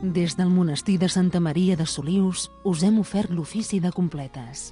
Des del monestir de Santa Maria de Solius us hem ofert l'ofici de completes.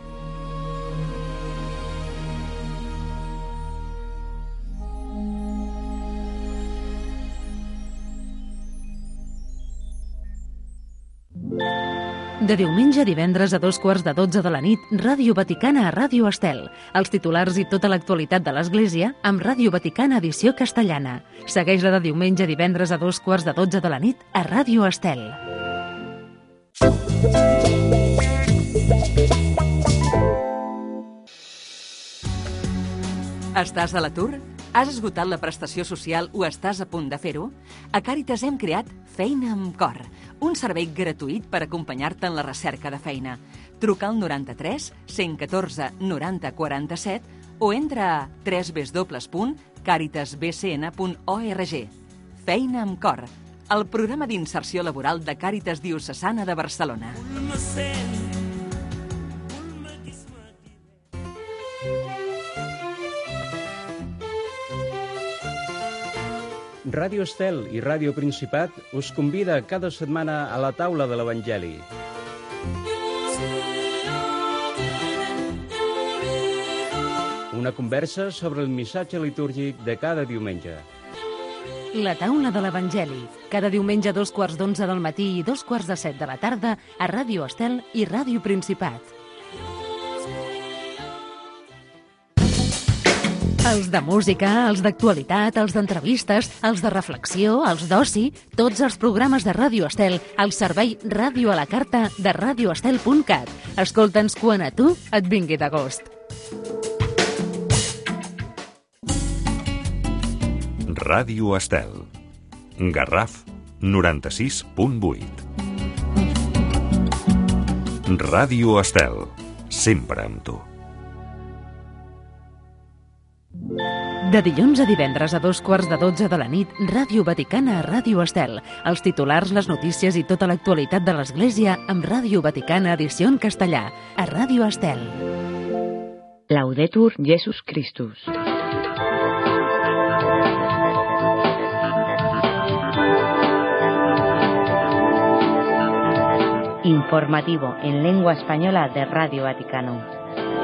De diumenge a divendres a 2:15 de la nit, Ràdio Vaticana a Ràdio Estel. Els titulars i tota l'actualitat de l'Església amb Ràdio Vaticana edició castellana. Segueix-la de diumenge a divendres a 2:15 de la nit a Ràdio Estel. Estàs a l'atur? Has esgotat la prestació social o estàs a punt de fer-ho? A Càritas hem creat Feina amb Cor, un servei gratuït per acompanyar-te en la recerca de feina. Truca al 93 114 90 47 o entra a www.caritasbcn.org. Feina amb Cor, el programa d'inserció laboral de Càritas Diocesana de Barcelona. Ràdio Estel i Ràdio Principat us convida cada setmana a la taula de l'Evangeli. Una conversa sobre el missatge litúrgic de cada diumenge. La taula de l'Evangeli, cada diumenge a 2:15 del matí i 2:15 de la tarda a Ràdio Estel i Ràdio Principat. Els de música, els d'actualitat, els d'entrevistes, els de reflexió, els d'oci, tots els programes de Ràdio Estel al servei Ràdio a la Carta de radioestel.cat. Escolta'ns quan a tu et vingui de gust. Ràdio Estel. Garraf 96.8. Ràdio Estel. Sempre amb tu. De dilluns a divendres a 2:15 de la nit, Ràdio Vaticana a Ràdio Estel. Els titulars, les notícies i tota l'actualitat de l'Església amb Ràdio Vaticana edició en castellà a Ràdio Estel. Laudetur Jesus Christus. Informativo en lengua española de Radio Vaticano.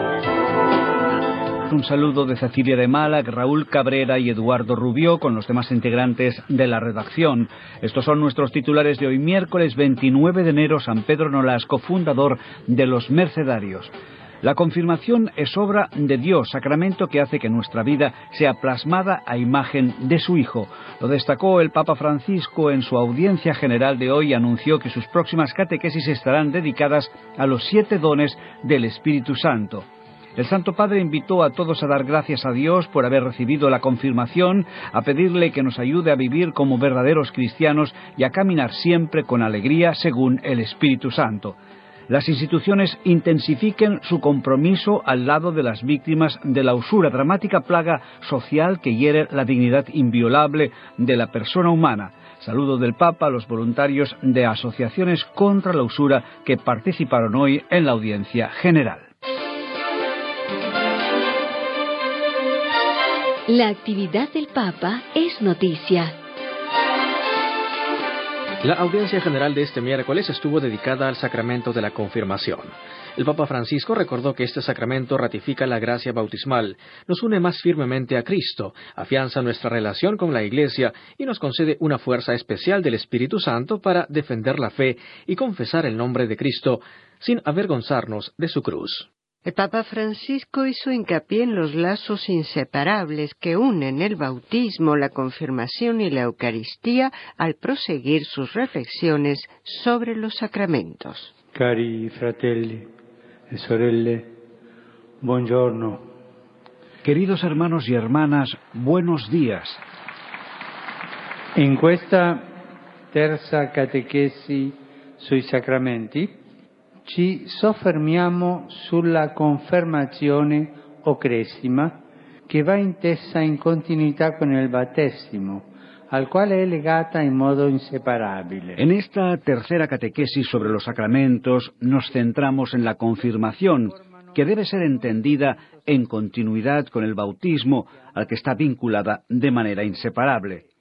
Un saludo de Cecilia de Málaga, Raúl Cabrera y Eduardo Rubió con los demás integrantes de la redacción. Estos son nuestros titulares de hoy, miércoles 29 de enero, San Pedro Nolasco, fundador de los Mercedarios. La confirmación es obra de Dios, sacramento que hace que nuestra vida sea plasmada a imagen de su Hijo. Lo destacó el Papa Francisco en su audiencia general de hoy y anunció que sus próximas catequesis estarán dedicadas a los 7 dones del Espíritu Santo. El Santo Padre invitó a todos a dar gracias a Dios por haber recibido la confirmación, a pedirle que nos ayude a vivir como verdaderos cristianos y a caminar siempre con alegría según el Espíritu Santo. Las instituciones intensifiquen su compromiso al lado de las víctimas de la usura, dramática plaga social que hiere la dignidad inviolable de la persona humana. Saludo del Papa a los voluntarios de asociaciones contra la usura que participaron hoy en la audiencia general. La actividad del Papa es noticia. La audiencia general de este miércoles estuvo dedicada al sacramento de la confirmación. El Papa Francisco recordó que este sacramento ratifica la gracia bautismal, nos une más firmemente a Cristo, afianza nuestra relación con la Iglesia y nos concede una fuerza especial del Espíritu Santo para defender la fe y confesar el nombre de Cristo sin avergonzarnos de su cruz. El Papa Francisco hizo hincapié en los lazos inseparables que unen el bautismo, la confirmación y la Eucaristía al proseguir sus reflexiones sobre los sacramentos. Cari fratelli e sorelle, buongiorno. Queridos hermanos y hermanas, buenos días. In questa terza catechesi sui sacramenti ci soffermiamo sulla confermazione o cresima che va intesa in continuità con il battesimo, al quale è legata in modo inseparabile. En esta tercera catequesis sobre los sacramentos nos centramos en la confirmación, que debe ser entendida en continuidad con el bautismo, al que está vinculada de manera inseparable.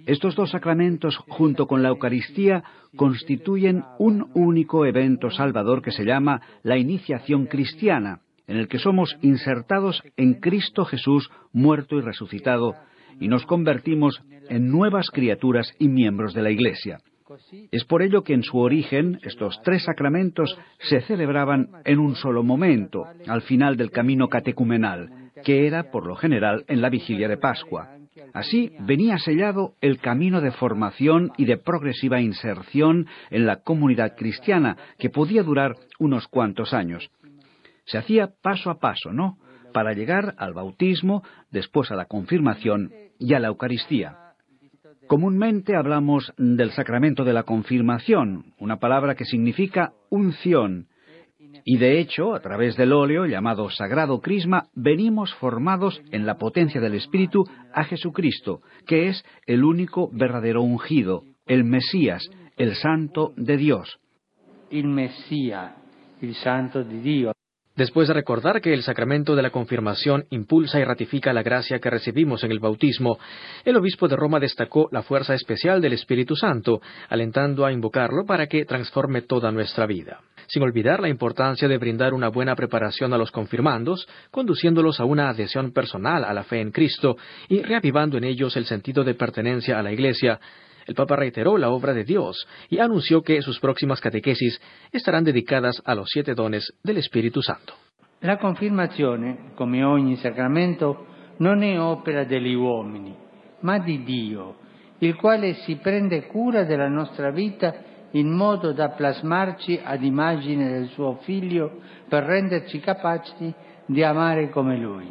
Estos dos sacramentos, junto con la Eucaristía, constituyen un único evento salvador que se llama la iniciación cristiana, en el que somos insertados en Cristo Jesús muerto y resucitado, y nos convertimos en nuevas criaturas y miembros de la Iglesia. Es por ello que en su origen estos tres sacramentos se celebraban en un solo momento, al final del camino catecumenal, que era, por lo general, en la vigilia de Pascua. Así venía sellado el camino de formación y de progresiva inserción en la comunidad cristiana, que podía durar unos cuantos años. Se hacía paso a paso, ¿no?, para llegar al bautismo, después a la confirmación y a la Eucaristía. Comúnmente hablamos del sacramento de la confirmación, una palabra que significa unción, y de hecho, a través del óleo, llamado Sagrado Crisma, venimos formados en la potencia del Espíritu a Jesucristo, que es el único verdadero ungido, el Mesías, el Santo de Dios. El Mesías, el Santo de Dios. Después de recordar que el sacramento de la confirmación impulsa y ratifica la gracia que recibimos en el bautismo, el obispo de Roma destacó la fuerza especial del Espíritu Santo, alentando a invocarlo para que transforme toda nuestra vida. Sin olvidar la importancia de brindar una buena preparación a los confirmandos, conduciéndolos a una adhesión personal a la fe en Cristo y reavivando en ellos el sentido de pertenencia a la Iglesia, el Papa reiteró la obra de Dios y anunció que sus próximas catequesis estarán dedicadas a los 7 dones del Espíritu Santo. La confirmazione, come ogni sacramento, non è opera degli uomini, ma di Dio, il quale si prende cura della nostra vita in modo da plasmarci ad immagine del suo Figlio per renderci capaci di amare come Lui.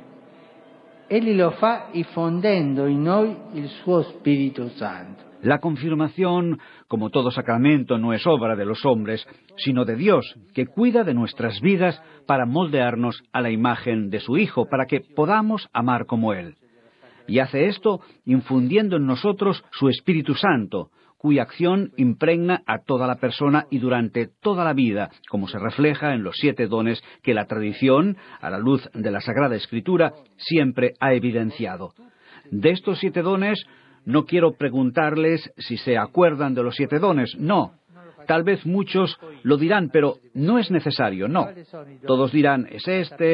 Egli lo fa infondendo in noi il suo Spirito Santo. La confirmación, como todo sacramento, no es obra de los hombres, sino de Dios, que cuida de nuestras vidas para moldearnos a la imagen de su Hijo, para que podamos amar como Él. Y hace esto infundiendo en nosotros su Espíritu Santo, cuya acción impregna a toda la persona y durante toda la vida, como se refleja en los 7 dones que la tradición, a la luz de la Sagrada Escritura, siempre ha evidenciado. De estos 7 dones, no quiero preguntarles si se acuerdan de los 7 dones, no. Tal vez muchos lo dirán, pero no es necesario, no. Todos dirán, es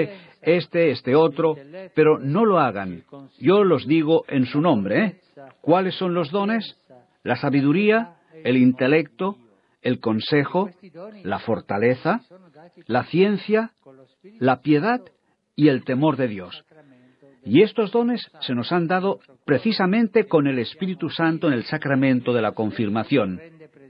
este otro, pero no lo hagan. Yo los digo en su nombre, ¿eh? ¿Cuáles son los dones? La sabiduría, el intelecto, el consejo, la fortaleza, la ciencia, la piedad y el temor de Dios. Y estos dones se nos han dado precisamente con el Espíritu Santo en el sacramento de la confirmación.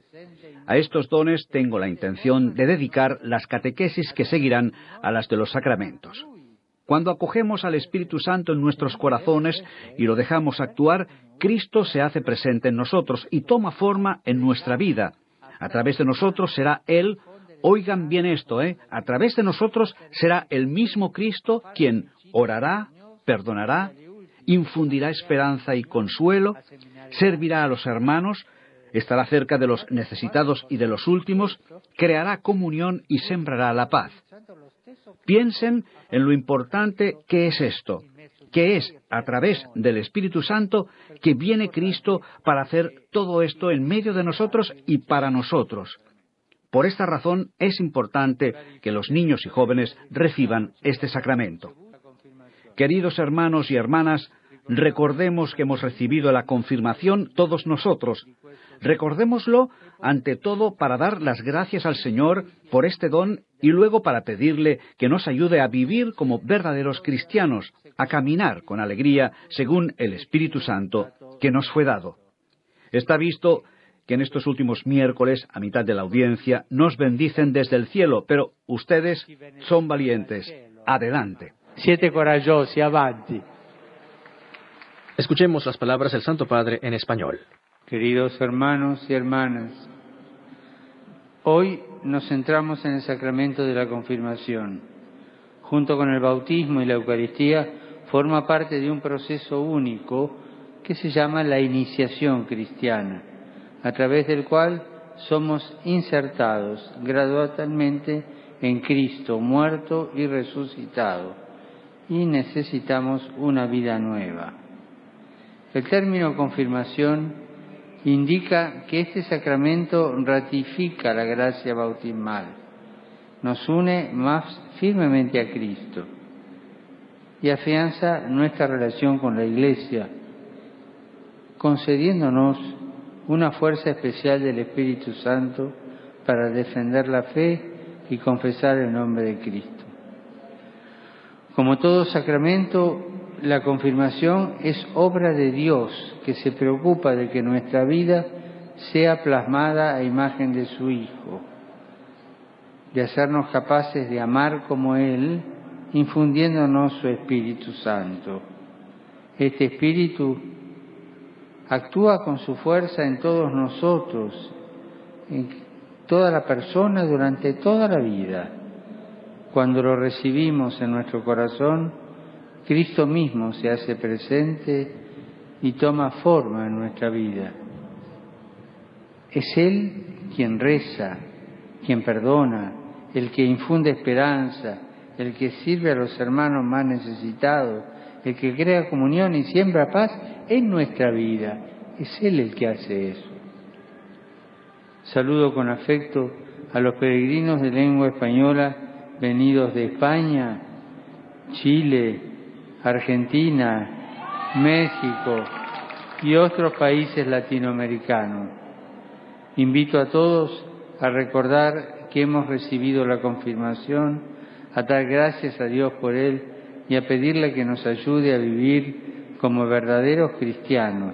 A estos dones tengo la intención de dedicar las catequesis que seguirán a las de los sacramentos. Cuando acogemos al Espíritu Santo en nuestros corazones y lo dejamos actuar, Cristo se hace presente en nosotros y toma forma en nuestra vida. A través de nosotros será Él, oigan bien esto, a través de nosotros será el mismo Cristo quien orará, perdonará, infundirá esperanza y consuelo, servirá a los hermanos, estará cerca de los necesitados y de los últimos, creará comunión y sembrará la paz. Piensen en lo importante que es esto, que es a través del Espíritu Santo que viene Cristo para hacer todo esto en medio de nosotros y para nosotros. Por esta razón es importante que los niños y jóvenes reciban este sacramento. Queridos hermanos y hermanas, recordemos que hemos recibido la confirmación todos nosotros. Recordémoslo ante todo para dar las gracias al Señor por este don y luego para pedirle que nos ayude a vivir como verdaderos cristianos, a caminar con alegría según el Espíritu Santo que nos fue dado. Está visto que en estos últimos miércoles, a mitad de la audiencia, nos bendicen desde el cielo, pero ustedes son valientes. Adelante. Siete coraggiosi, avanti. Escuchemos las palabras del Santo Padre en español. Queridos hermanos y hermanas, hoy nos centramos en el sacramento de la confirmación. Junto con el bautismo y la Eucaristía, forma parte de un proceso único que se llama la iniciación cristiana, a través del cual somos insertados gradualmente en Cristo, muerto y resucitado, y necesitamos una vida nueva. El término confirmación indica que este sacramento ratifica la gracia bautismal, nos une más firmemente a Cristo y afianza nuestra relación con la Iglesia, concediéndonos una fuerza especial del Espíritu Santo para defender la fe y confesar el nombre de Cristo. Como todo sacramento, la confirmación es obra de Dios, que se preocupa de que nuestra vida sea plasmada a imagen de su Hijo, de hacernos capaces de amar como Él, infundiéndonos su Espíritu Santo. Este Espíritu actúa con su fuerza en todos nosotros, en toda la persona durante toda la vida. Cuando lo recibimos en nuestro corazón, Cristo mismo se hace presente y toma forma en nuestra vida. Es Él quien reza, quien perdona, el que infunde esperanza, el que sirve a los hermanos más necesitados, el que crea comunión y siembra paz en nuestra vida. Es Él el que hace eso. Saludo con afecto a los peregrinos de lengua española venidos de España, Chile, Argentina, México y otros países latinoamericanos. Invito a todos a recordar que hemos recibido la confirmación, a dar gracias a Dios por él y a pedirle que nos ayude a vivir como verdaderos cristianos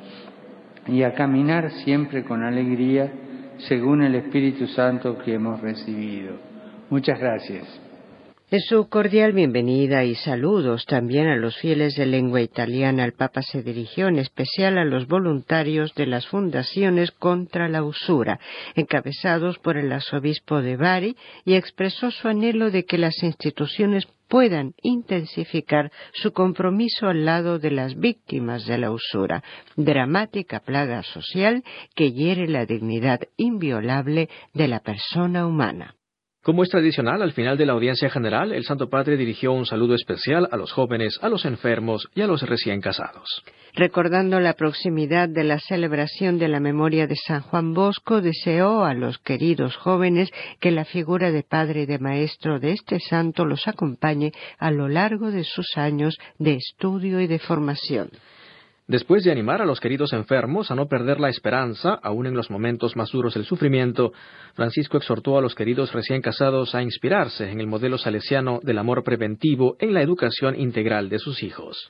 y a caminar siempre con alegría según el Espíritu Santo que hemos recibido. Muchas gracias. En su cordial bienvenida y saludos también a los fieles de lengua italiana, el Papa se dirigió en especial a los voluntarios de las fundaciones contra la usura, encabezados por el arzobispo de Bari, y expresó su anhelo de que las instituciones puedan intensificar su compromiso al lado de las víctimas de la usura, dramática plaga social que hiere la dignidad inviolable de la persona humana. Como es tradicional, al final de la audiencia general, el Santo Padre dirigió un saludo especial a los jóvenes, a los enfermos y a los recién casados. Recordando la proximidad de la celebración de la memoria de San Juan Bosco, deseó a los queridos jóvenes que la figura de padre y de maestro de este santo los acompañe a lo largo de sus años de estudio y de formación. Después de animar a los queridos enfermos a no perder la esperanza, aún en los momentos más duros del sufrimiento, Francisco exhortó a los queridos recién casados a inspirarse en el modelo salesiano del amor preventivo en la educación integral de sus hijos.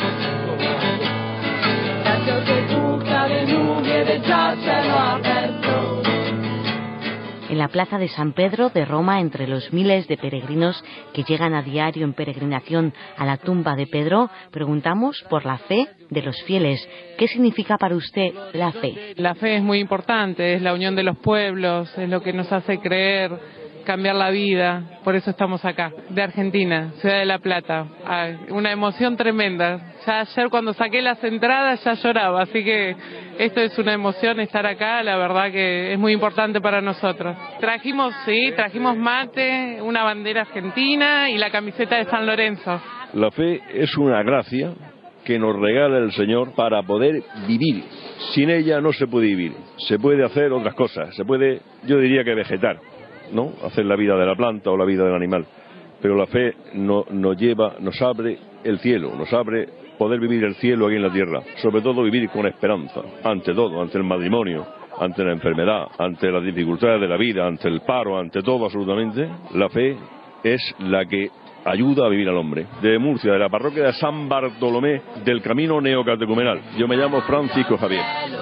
En la plaza de San Pedro de Roma, entre los miles de peregrinos que llegan a diario en peregrinación a la tumba de Pedro, preguntamos por la fe de los fieles. ¿Qué significa para usted la fe? La fe es muy importante, es la unión de los pueblos, es lo que nos hace creer, cambiar la vida. Por eso estamos acá, de Argentina, Ciudad de La Plata. Una emoción tremenda. Ya ayer cuando saqué las entradas ya lloraba, así que esto es una emoción estar acá, la verdad que es muy importante para nosotros. Trajimos mate, una bandera argentina y la camiseta de San Lorenzo. La fe es una gracia que nos regala el Señor para poder vivir. Sin ella no se puede vivir, se puede hacer otras cosas, se puede, yo diría que vegetar, ¿no? Hacer la vida de la planta o la vida del animal. Pero la fe nos abre el cielo, nos abre poder vivir el cielo aquí en la tierra, sobre todo vivir con esperanza, ante todo, ante el matrimonio, ante la enfermedad, ante las dificultades de la vida, ante el paro, ante todo absolutamente. La fe es la que ayuda a vivir al hombre. De Murcia, de la parroquia de San Bartolomé, del camino neocatecumenal. Yo me llamo Francisco Javier.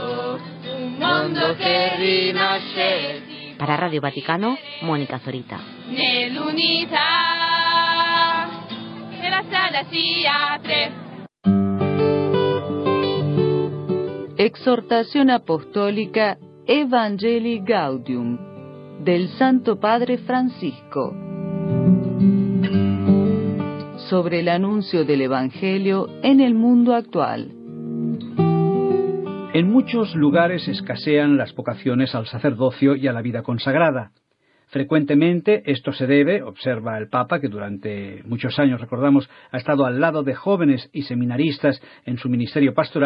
Para Radio Vaticano, Mónica Zorita. Exhortación apostólica Evangelii Gaudium del Santo Padre Francisco sobre el anuncio del Evangelio en el mundo actual. En muchos lugares escasean las vocaciones al sacerdocio y a la vida consagrada. Frecuentemente esto se debe, observa el Papa, que durante muchos años, recordamos, ha estado al lado de jóvenes y seminaristas en su ministerio pastoral,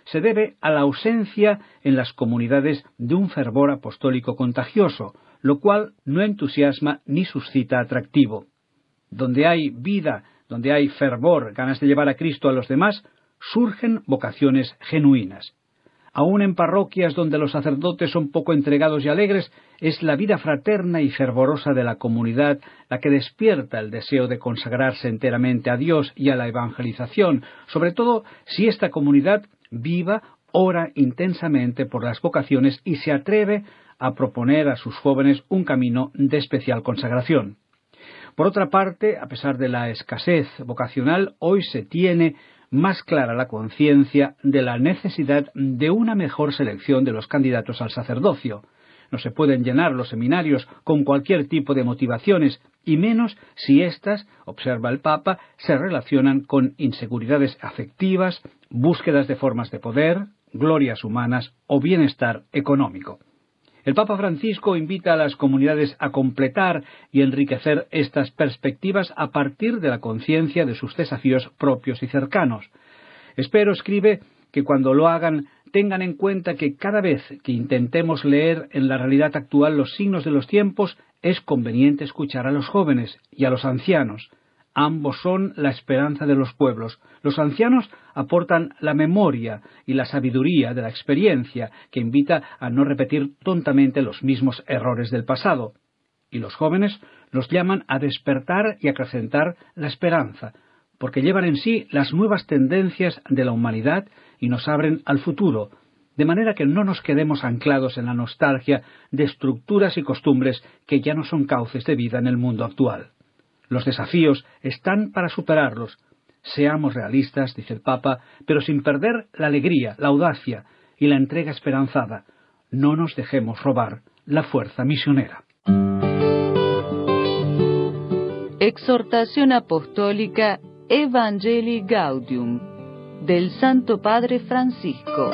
se debe a la ausencia en las comunidades de un fervor apostólico contagioso, lo cual no entusiasma ni suscita atractivo. Donde hay vida, donde hay fervor, ganas de llevar a Cristo a los demás, surgen vocaciones genuinas. Aún en parroquias donde los sacerdotes son poco entregados y alegres, es la vida fraterna y fervorosa de la comunidad la que despierta el deseo de consagrarse enteramente a Dios y a la evangelización, sobre todo si esta comunidad viva, ora intensamente por las vocaciones y se atreve a proponer a sus jóvenes un camino de especial consagración. Por otra parte, a pesar de la escasez vocacional, hoy se tiene más clara la conciencia de la necesidad de una mejor selección de los candidatos al sacerdocio. No se pueden llenar los seminarios con cualquier tipo de motivaciones, y menos si éstas, observa el Papa, se relacionan con inseguridades afectivas, búsquedas de formas de poder, glorias humanas o bienestar económico. El Papa Francisco invita a las comunidades a completar y enriquecer estas perspectivas a partir de la conciencia de sus desafíos propios y cercanos. Espero, escribe, que cuando lo hagan tengan en cuenta que cada vez que intentemos leer en la realidad actual los signos de los tiempos, es conveniente escuchar a los jóvenes y a los ancianos. Ambos son la esperanza de los pueblos. Los ancianos aportan la memoria y la sabiduría de la experiencia, que invita a no repetir tontamente los mismos errores del pasado. Y los jóvenes nos llaman a despertar y acrecentar la esperanza, porque llevan en sí las nuevas tendencias de la humanidad y nos abren al futuro, de manera que no nos quedemos anclados en la nostalgia de estructuras y costumbres que ya no son cauces de vida en el mundo actual. Los desafíos están para superarlos. Seamos realistas, dice el Papa, pero sin perder la alegría, la audacia y la entrega esperanzada. No nos dejemos robar la fuerza misionera. Exhortación apostólica Evangelii Gaudium del Santo Padre Francisco.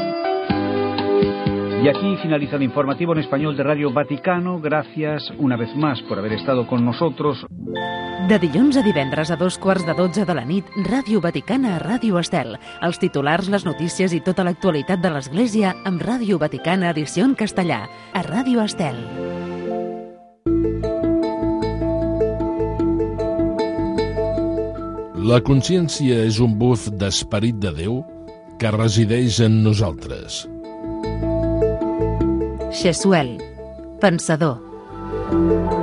Y aquí finaliza el informativo en español de Radio Vaticano. Gracias una vez más por haber estado con nosotros. De dilluns a divendres a 2:15 de la nit, Ràdio Vaticana a Ràdio Estel. Els titulars, les notícies i tota l'actualitat de l'Església amb Ràdio Vaticana edició en castellà, a Ràdio Estel. La consciència és un buf d'esperit de Déu que resideix en nosaltres. Xesuel, pensador.